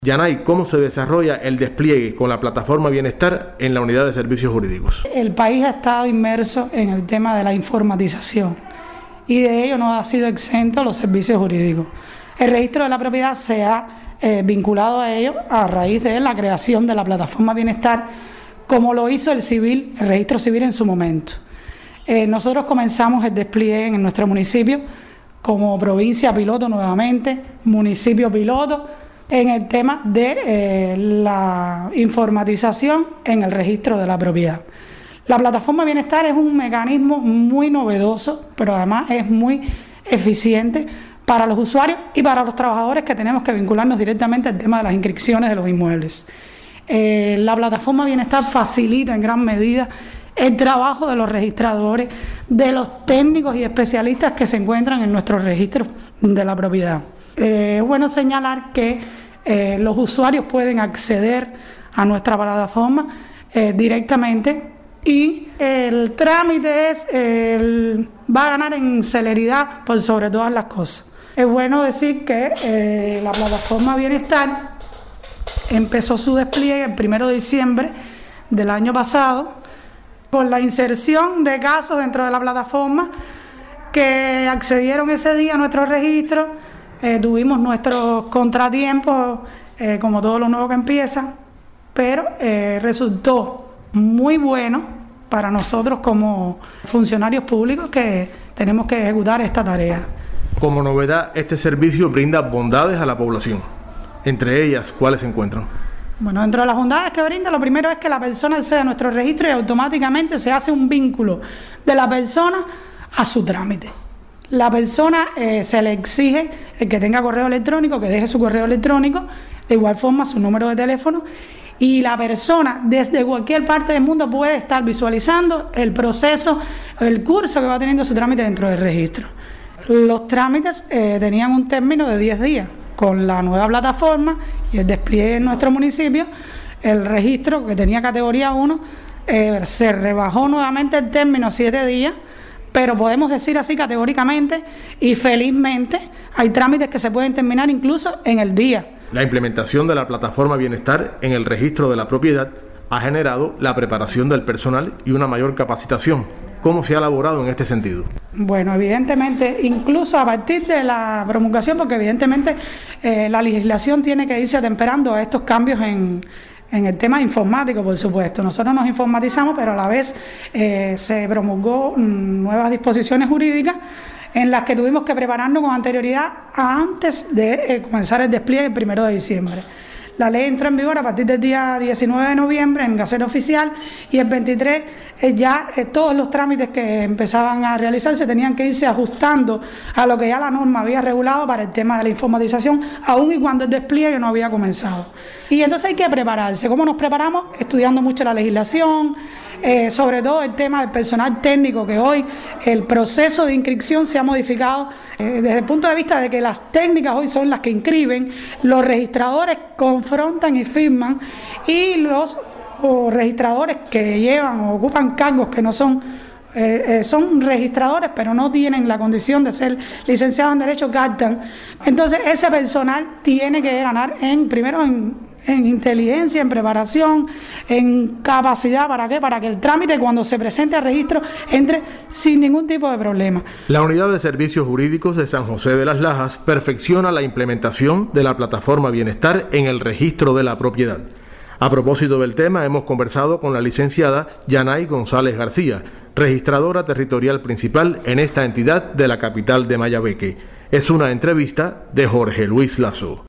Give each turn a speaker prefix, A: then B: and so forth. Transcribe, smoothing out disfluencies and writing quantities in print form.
A: Yanay, ¿cómo se desarrolla el despliegue con la plataforma Bienestar en la unidad de servicios jurídicos?
B: El país ha estado inmerso en el tema de la informatización y de ello no ha sido exento los servicios jurídicos. El registro de la propiedad se ha vinculado a ello a raíz de la creación de la plataforma Bienestar, como lo hizo el registro civil en su momento. Nosotros comenzamos el despliegue en nuestro municipio como provincia piloto nuevamente, municipio piloto, en el tema de la informatización en el registro de la propiedad. La plataforma Bienestar es un mecanismo muy novedoso, pero además es muy eficiente para los usuarios y para los trabajadores que tenemos que vincularnos directamente al tema de las inscripciones de los inmuebles. La plataforma Bienestar facilita en gran medida el trabajo de los registradores, de los técnicos y especialistas que se encuentran en nuestro registro de la propiedad. Es bueno señalar que los usuarios pueden acceder a nuestra plataforma directamente y el trámite va a ganar en celeridad por sobre todas las cosas. Es bueno decir que la plataforma Bienestar empezó su despliegue el 1 de diciembre del año pasado con la inserción de casos dentro de la plataforma que accedieron ese día a nuestro registro. Tuvimos nuestros contratiempos, como todo lo nuevo que empieza, pero resultó muy bueno para nosotros como funcionarios públicos que tenemos que ejecutar esta tarea.
A: Como novedad, este servicio brinda bondades a la población. Entre ellas, ¿cuáles se encuentran?
B: Bueno, dentro de las bondades que brinda, lo primero es que la persona accede a nuestro registro y automáticamente se hace un vínculo de la persona a su trámite. La persona se le exige que tenga correo electrónico, que deje su correo electrónico, de igual forma su número de teléfono, y la persona desde cualquier parte del mundo puede estar visualizando el proceso, el curso que va teniendo su trámite dentro del registro. Los trámites tenían un término de 10 días. Con la nueva plataforma y el despliegue en nuestro municipio, el registro que tenía categoría 1 se rebajó nuevamente el término a 7 días, pero podemos decir así categóricamente y felizmente hay trámites que se pueden terminar incluso en el día.
A: La implementación de la plataforma Bienestar en el registro de la propiedad ha generado la preparación del personal y una mayor capacitación. ¿Cómo se ha elaborado en este sentido?
B: Bueno, evidentemente, incluso a partir de la promulgación, porque evidentemente la legislación tiene que irse atemperando a estos cambios en el tema informático, por supuesto. Nosotros nos informatizamos, pero a la vez se promulgó nuevas disposiciones jurídicas en las que tuvimos que prepararnos con anterioridad antes de comenzar el despliegue el 1 de diciembre. La ley entró en vigor a partir del día 19 de noviembre en Gaceta Oficial y el 23 ya todos los trámites que empezaban a realizarse tenían que irse ajustando a lo que ya la norma había regulado para el tema de la informatización, aun y cuando el despliegue no había comenzado. Y entonces hay que prepararse. ¿Cómo nos preparamos? Estudiando mucho la legislación, sobre todo el tema del personal técnico, que hoy el proceso de inscripción se ha modificado desde el punto de vista de que las técnicas hoy son las que inscriben, los registradores confrontan y firman y los registradores que llevan o ocupan cargos que no son registradores pero no tienen la condición de ser licenciados en Derecho captan. Entonces ese personal tiene que ganar primero en inteligencia, en preparación, en capacidad. ¿Para qué? Para que el trámite cuando se presente al registro entre sin ningún tipo de problema.
A: La Unidad de Servicios Jurídicos de San José de las Lajas perfecciona la implementación de la plataforma Bienestar en el registro de la propiedad. A propósito del tema, hemos conversado con la licenciada Yanay González García, registradora territorial principal en esta entidad de la capital de Mayabeque. Es una entrevista de Jorge Luis Lazo.